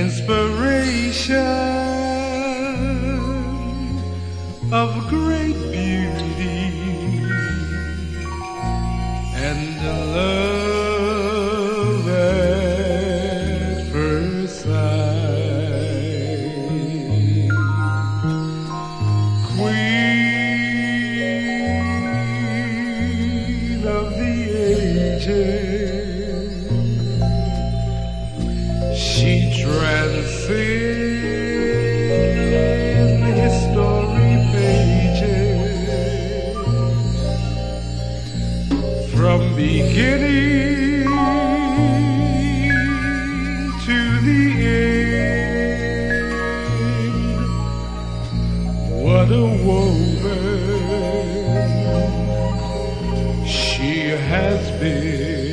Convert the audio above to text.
inspiration of great beauty and love at first sight. Queen of the ages, she transcends history pages from beginning to the end. What a woman she has been.